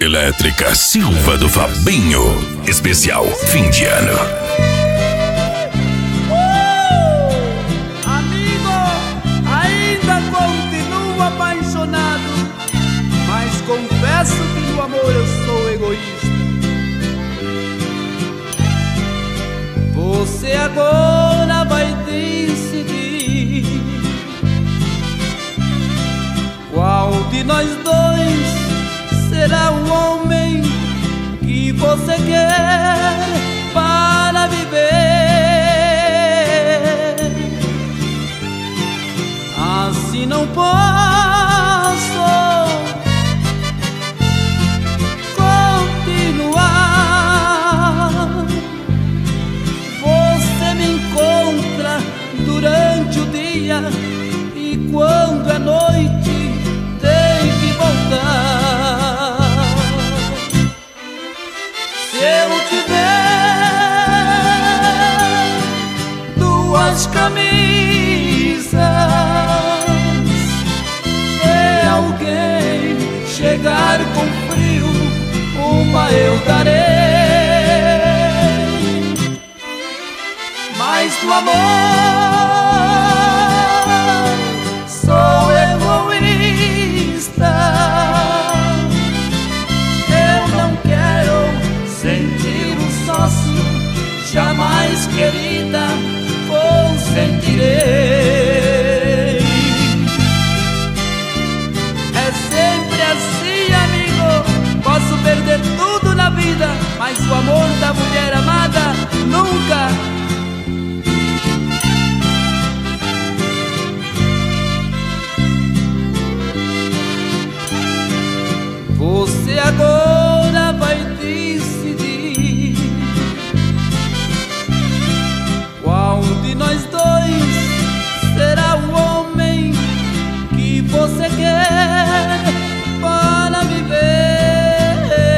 Elétrica Silva do Fabinho. Especial fim de ano. Amigo, ainda continuo apaixonado, mas confesso que no amor eu sou egoísta. Você agora vai decidir qual de nós dois será o homem que você quer para viver. Assim não posso continuar. Você me encontra durante o dia e quando é noite tem que voltar. Se eu tiver duas camisas e alguém chegar com frio, uma eu darei. Mas no amor sou egoísta. Eu não quero sentir um sócio, jamais, querida, consentirei. É sempre assim, amigo. Posso perder tudo na vida, mas o amor da mulher amada nunca. Você agora vai decidir qual de nós dois será o homem que você quer para viver.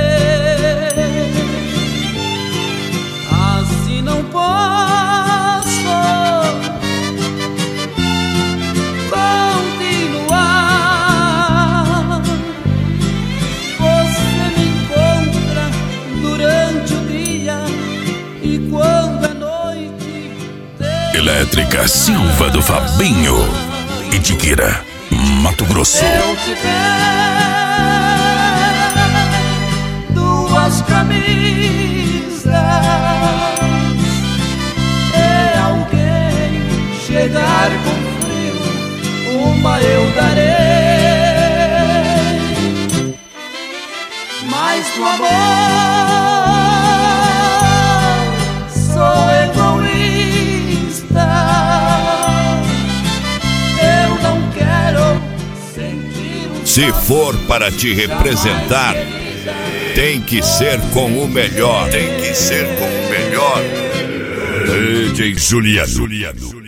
Assim não posso continuar. Você me encontra durante o dia e quando é noite tem... Elétrica Silva do Fabinho. Itiquira, Mato Grosso. Se eu tiver duas camisas e alguém chegar com frio, uma eu darei. Mas no amor sou egoísta. Eu não quero sentir um... Se for para te representar, tem que ser com o melhor. Tem que ser com o melhor. DJ Juliano.